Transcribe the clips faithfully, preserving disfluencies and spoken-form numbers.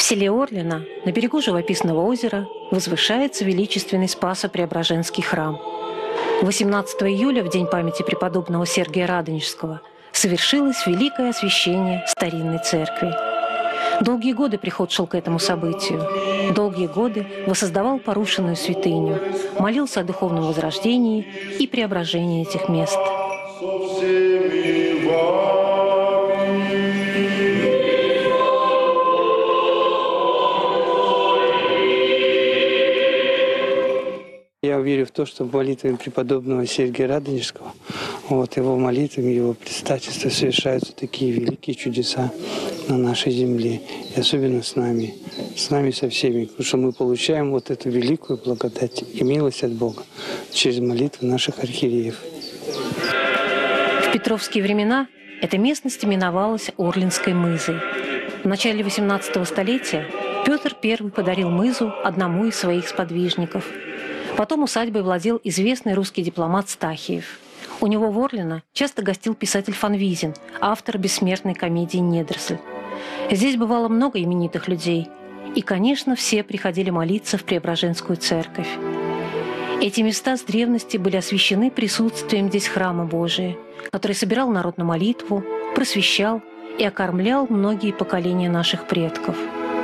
селе Орлино, на берегу живописного озера, возвышается величественный Спасо-Преображенский храм. восемнадцатого июля, в день памяти преподобного Сергия Радонежского, совершилось великое освящение старинной церкви. Долгие годы приход шел к этому событию. Долгие годы воссоздавал порушенную святыню, молился о духовном возрождении и преображении этих мест. Я верю в то, что молитвами преподобного Сергия Радонежского, вот, его молитвами, его предстательством совершаются такие великие чудеса на нашей земле. И особенно с нами, с нами со всеми, потому что мы получаем вот эту великую благодать и милость от Бога через молитвы наших архиереев. В петровские времена эта местность именовалась Орлинской мызой. В начале восемнадцатого столетия Петр Первый подарил мызу одному из своих сподвижников. Потом усадьбой владел известный русский дипломат Стахиев. У него в Орлино часто гостил писатель Фанвизин, автор бессмертной комедии «Недоросль». Здесь бывало много именитых людей. И, конечно, все приходили молиться в Преображенскую церковь. Эти места с древности были освящены присутствием здесь храма Божия, который собирал народ на молитву, просвещал и окормлял многие поколения наших предков.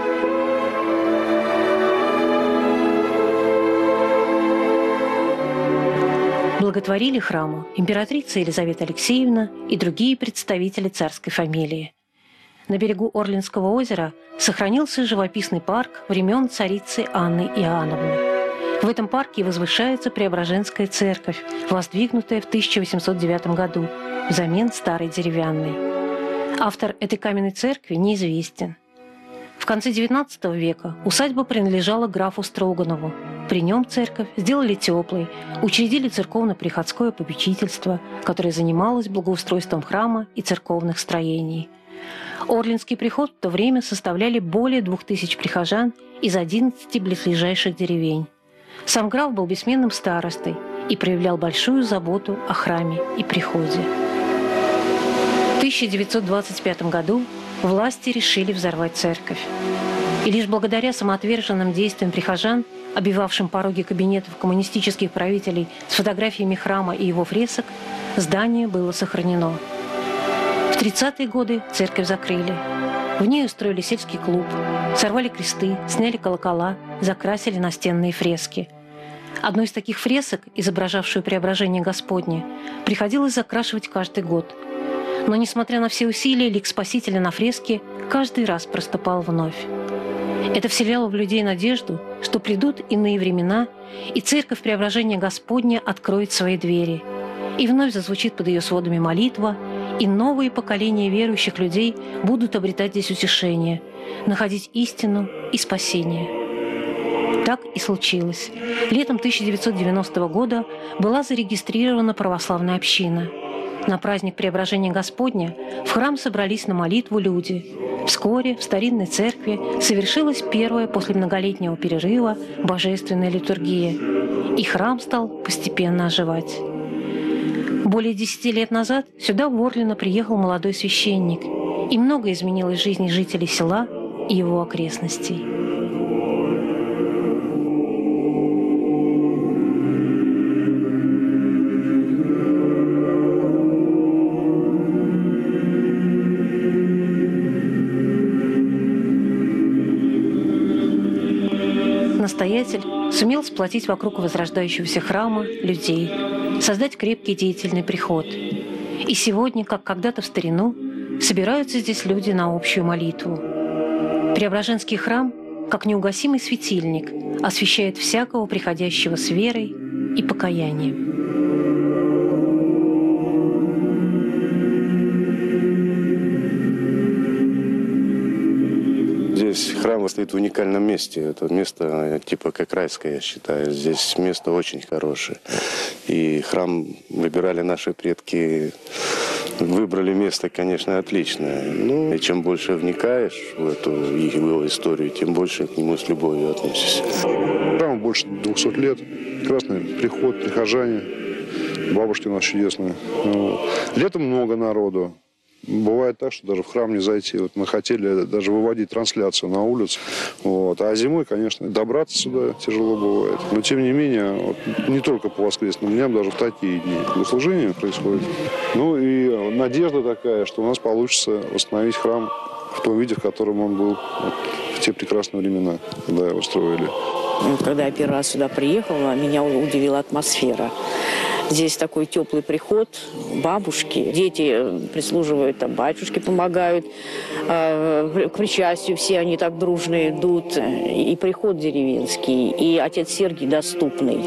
Благотворили храму императрица Елизавета Алексеевна и другие представители царской фамилии. На берегу Орлинского озера сохранился живописный парк времен царицы Анны Иоанновны. В этом парке возвышается Преображенская церковь, воздвигнутая в тысяча восемьсот девятом году взамен старой деревянной. Автор этой каменной церкви неизвестен. В конце девятнадцатого века усадьба принадлежала графу Строганову. При нем церковь сделали теплой, учредили церковно-приходское попечительство, которое занималось благоустройством храма и церковных строений. Орлинский приход в то время составляли более двух тысяч прихожан из одиннадцати близлежащих деревень. Сам граф был бессменным старостой и проявлял большую заботу о храме и приходе. В тысяча девятьсот двадцать пятом году власти решили взорвать церковь. И лишь благодаря самоотверженным действиям прихожан, обивавшим пороги кабинетов коммунистических правителей с фотографиями храма и его фресок, здание было сохранено. В тридцатые годы церковь закрыли. В ней устроили сельский клуб, сорвали кресты, сняли колокола, закрасили настенные фрески. Одну из таких фресок, изображавшую преображение Господне, приходилось закрашивать каждый год. Но, несмотря на все усилия, лик Спасителя на фреске каждый раз проступал вновь. Это вселяло в людей надежду, что придут иные времена, и Церковь Преображения Господня откроет свои двери. И вновь зазвучит под ее сводами молитва, и новые поколения верующих людей будут обретать здесь утешение, находить истину и спасение. Так и случилось. Летом тысяча девятьсот девяностого года была зарегистрирована православная община. На праздник Преображения Господня в храм собрались на молитву люди. Вскоре в старинной церкви совершилась первая после многолетнего перерыва божественная литургия, и храм стал постепенно оживать. Более десяти лет назад сюда, в Орлино, приехал молодой священник, и много изменилось в жизни жителей села и его окрестностей. Настоятель сумел сплотить вокруг возрождающегося храма людей, создать крепкий деятельный приход. И сегодня, как когда-то в старину, собираются здесь люди на общую молитву. Преображенский храм, как неугасимый светильник, освещает всякого приходящего с верой и покаянием. Здесь храм стоит в уникальном месте. Это место типа как райское, я считаю. Здесь место очень хорошее. И храм выбирали наши предки, выбрали место, конечно, отличное. Ну, и чем больше вникаешь в эту его историю, тем больше к нему с любовью относишься. Храму больше двухсот лет. Красный приход, прихожане. Бабушки у нас чудесные. Летом много народу. бывает так, что даже в храм не зайти. Вот мы хотели даже выводить трансляцию на улицу. Вот. А зимой, конечно, добраться сюда тяжело бывает. Но, тем не менее, вот, не только по воскресным дням, даже в такие дни богослужение происходит. Ну и надежда такая, что у нас получится восстановить храм в том виде, в котором он был вот, в те прекрасные времена, когда его строили. Когда я первый раз сюда приехала, меня удивила атмосфера. Здесь такой теплый приход, бабушки, дети прислуживают, там, батюшки помогают, э, к причастию все они так дружно идут, и приход деревенский, и отец Сергий доступный.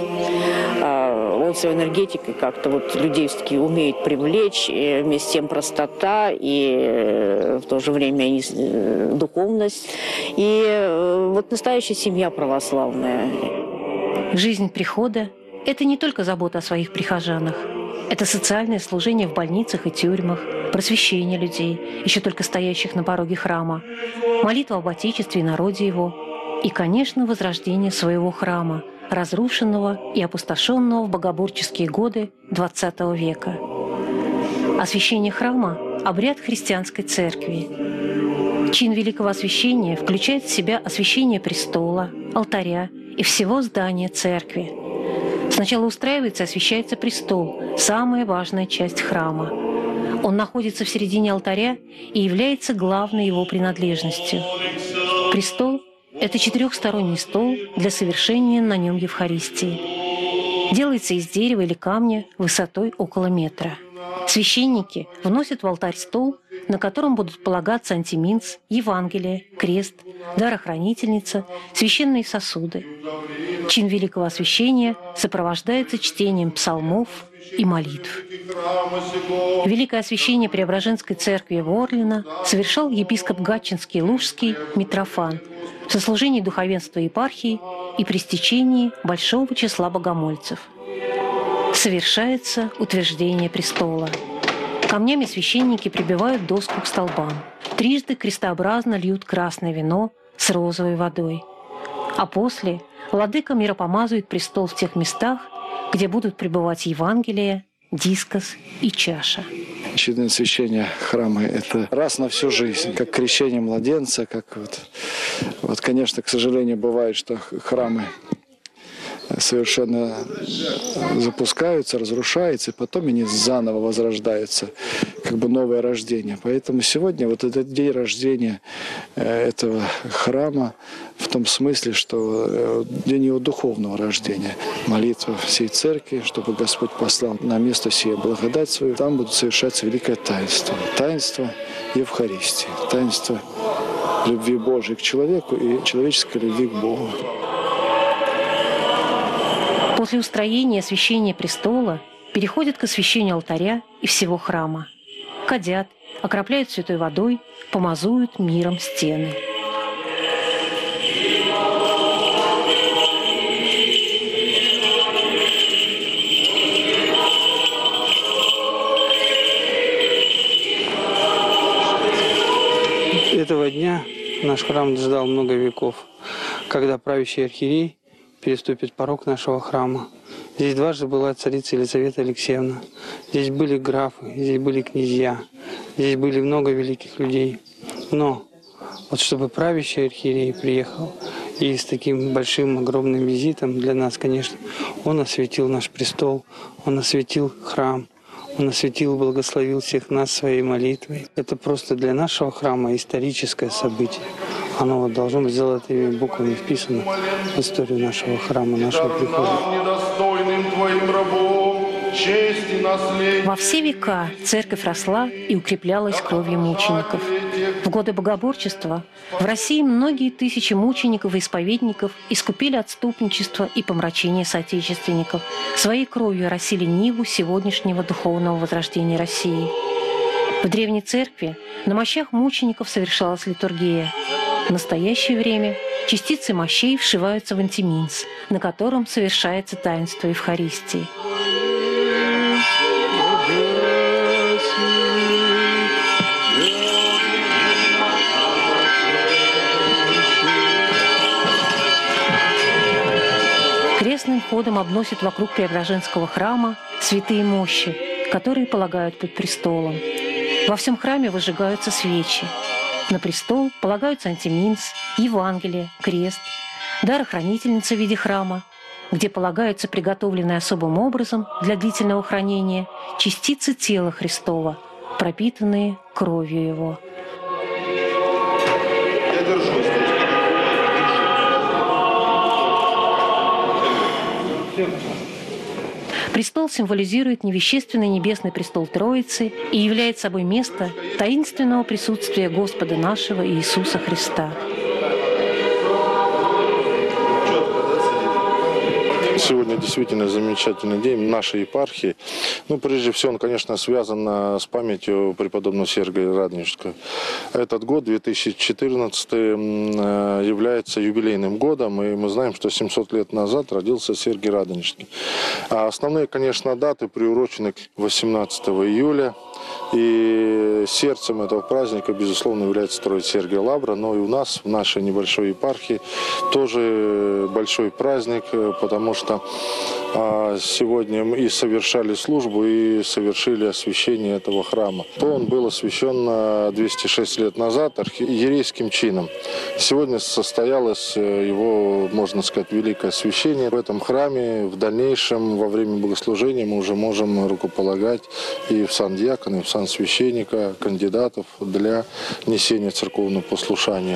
Э, он своей энергетикой как-то вот людей все-таки умеет привлечь, и вместе с тем простота, и э, в то же время и, э, духовность, и э, вот настоящая семья православная. Жизнь прихода – это не только забота о своих прихожанах. Это социальное служение в больницах и тюрьмах, просвещение людей, еще только стоящих на пороге храма, молитва об Отечестве и народе его, и, конечно, возрождение своего храма, разрушенного и опустошенного в богоборческие годы двадцатого века. Освящение храма – обряд христианской церкви. Чин великого освящения включает в себя освящение престола, алтаря и всего здания церкви. Сначала устраивается и освящается престол, самая важная часть храма. Он находится в середине алтаря и является главной его принадлежностью. Престол – это четырехсторонний стол для совершения на нем Евхаристии. Делается из дерева или камня высотой около метра. Священники вносят в алтарь стол, на котором будут полагаться антиминц, Евангелие, крест, дарохранительница, священные сосуды. Чин великого освящения сопровождается чтением псалмов и молитв. Великое освящение Преображенской церкви Ворлина совершал епископ Гатчинский и Лужский Митрофан в сослужении духовенства епархии и при стечении большого числа богомольцев. Совершается утверждение престола. Камнями священники прибивают доску к столбам. Трижды крестообразно льют красное вино с розовой водой. А после владыка миропомазывает престол в тех местах, где будут пребывать Евангелие, дискос и чаша. Очевидное освящение храма – это раз на всю жизнь, как крещение младенца, как вот, вот, конечно, к сожалению, бывает, что храмы совершенно запускаются, разрушаются, и потом они заново возрождаются, как бы новое рождение. Поэтому сегодня вот этот день рождения этого храма в том смысле, что день его духовного рождения. Молитва всей церкви, чтобы Господь послал на место сие благодать свою. Там будут совершаться великое таинство. Таинство Евхаристии. Таинство любви Божией к человеку и человеческой любви к Богу. После устроения и освящения престола переходят к освящению алтаря и всего храма. Кадят, окропляют святой водой, помазуют миром стены. Этого дня наш храм ждал много веков, когда правящий архиерей переступит порог нашего храма. Здесь дважды была царица Елизавета Алексеевна. Здесь были графы, здесь были князья, здесь были много великих людей. Но вот чтобы правящий архиерей приехал и с таким большим, огромным визитом для нас, конечно, он осветил наш престол, он осветил храм, он осветил и благословил всех нас своей молитвой. Это просто для нашего храма историческое событие. Оно вот должно быть золотыми буквами вписано в историю нашего храма, нашего прихода. Во все века церковь росла и укреплялась кровью мучеников. В годы богоборчества в России многие тысячи мучеников и исповедников искупили отступничество и помрачение соотечественников. Своей кровью оросили ниву сегодняшнего духовного возрождения России. В Древней Церкви на мощах мучеников совершалась литургия. В настоящее время частицы мощей вшиваются в антиминц, на котором совершается таинство Евхаристии. Крестным ходом обносят вокруг Преображенского храма святые мощи, которые полагают под престолом. Во всем храме выжигаются свечи. На престол полагаются антиминс, Евангелие, крест, дарохранительница в виде храма, где полагаются приготовленные особым образом для длительного хранения частицы тела Христова, пропитанные кровью Его. Престол символизирует невещественный небесный престол Троицы и является собой место таинственного присутствия Господа нашего Иисуса Христа. Сегодня действительно замечательный день нашей епархии. Ну, прежде всего, он, конечно, связан с памятью преподобного Сергия Радонежского. Этот год, две тысячи четырнадцатый, является юбилейным годом, и мы знаем, что семьсот лет назад родился Сергий Радонежский. А основные, конечно, даты приурочены восемнадцатого июля, и сердцем этого праздника, безусловно, является Троица Сергия Лавра, но и у нас, в нашей небольшой епархии, тоже большой праздник, потому что сегодня мы и совершали службу, и совершили освящение этого храма. Он был освящен двести шесть лет назад архиерейским чином. Сегодня состоялось его, можно сказать, великое освящение в этом храме. В дальнейшем, во время богослужения, мы уже можем рукополагать и в сан диакона, и в сан священника кандидатов для несения церковного послушания.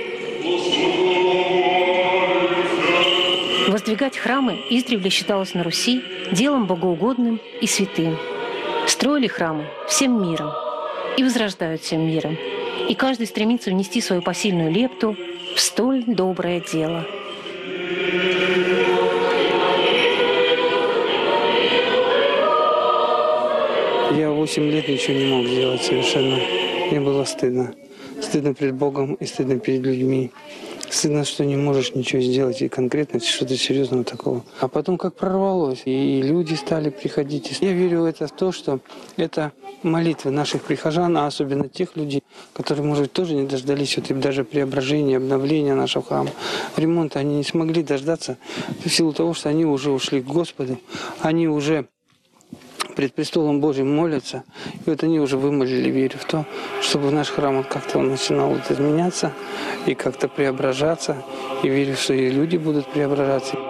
Воздвигать храмы издревле считалось на Руси делом богоугодным и святым. Строили храмы всем миром и возрождают всем миром. И каждый стремится внести свою посильную лепту в столь доброе дело. Я восемь лет ничего не мог сделать совершенно. Мне было стыдно. Стыдно перед Богом и стыдно перед людьми. Стыдно, что не можешь ничего сделать и конкретно что-то серьезного такого. А потом как прорвалось, и люди стали приходить. Я верю это в то, что это молитвы наших прихожан, а особенно тех людей, которые, может быть, тоже не дождались вот, даже преображения, обновления нашего храма. Ремонта они не смогли дождаться в силу того, что они уже ушли к Господу, они уже пред престолом Божьим молятся. И вот они уже вымолили веру в то, чтобы наш храм как-то он начинал вот изменяться и как-то преображаться. И верю, что и люди будут преображаться.